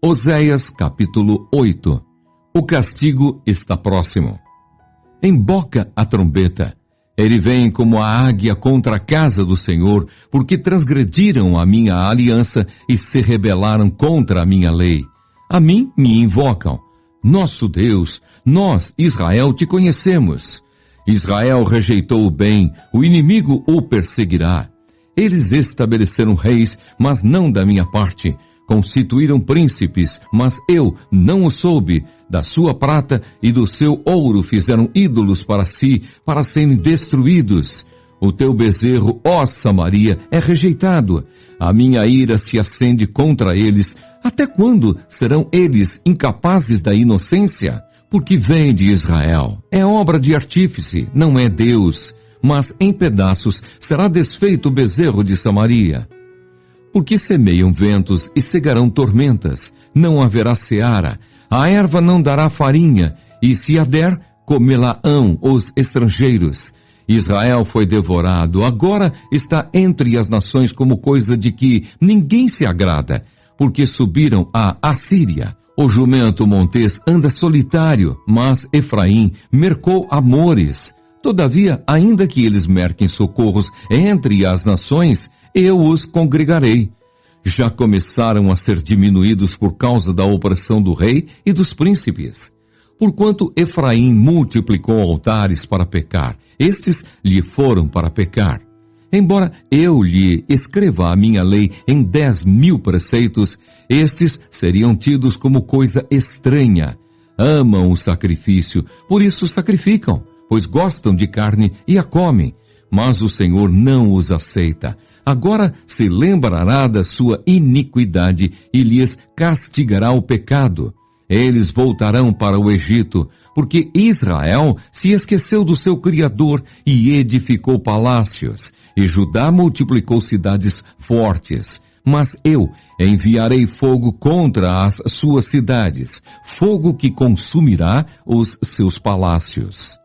Oséias capítulo 8. O castigo está próximo. Emboca a trombeta. Ele vem como a águia contra a casa do Senhor, porque transgrediram a minha aliança e se rebelaram contra a minha lei. A mim me invocam. Nosso Deus, nós, Israel, te conhecemos. Israel rejeitou o bem, o inimigo o perseguirá. Eles estabeleceram reis, mas não da minha parte. Constituíram príncipes, mas eu não o soube. Da sua prata e do seu ouro fizeram ídolos para si, para serem destruídos. O teu bezerro, ó Samaria, é rejeitado. A minha ira se acende contra eles. Até quando serão eles incapazes da inocência? Porque vem de Israel. É obra de artífice, não é Deus. Mas em pedaços será desfeito o bezerro de Samaria. Porque semeiam ventos e cegarão tormentas, não haverá seara, a erva não dará farinha, e se a der, comê-la-ão os estrangeiros. Israel foi devorado, agora está entre as nações como coisa de que ninguém se agrada, porque subiram a Assíria. O jumento montês anda solitário, mas Efraim mercou amores. Todavia, ainda que eles merquem socorros entre as nações, eu os congregarei. Já começaram a ser diminuídos por causa da opressão do rei e dos príncipes. Porquanto Efraim multiplicou altares para pecar, estes lhe foram para pecar. Embora eu lhe escreva a minha lei em 10.000 preceitos, estes seriam tidos como coisa estranha. Amam o sacrifício, por isso sacrificam, pois gostam de carne e a comem. Mas o Senhor não os aceita. Agora se lembrará da sua iniquidade e lhes castigará o pecado. Eles voltarão para o Egito, porque Israel se esqueceu do seu Criador e edificou palácios, e Judá multiplicou cidades fortes. Mas eu enviarei fogo contra as suas cidades, fogo que consumirá os seus palácios.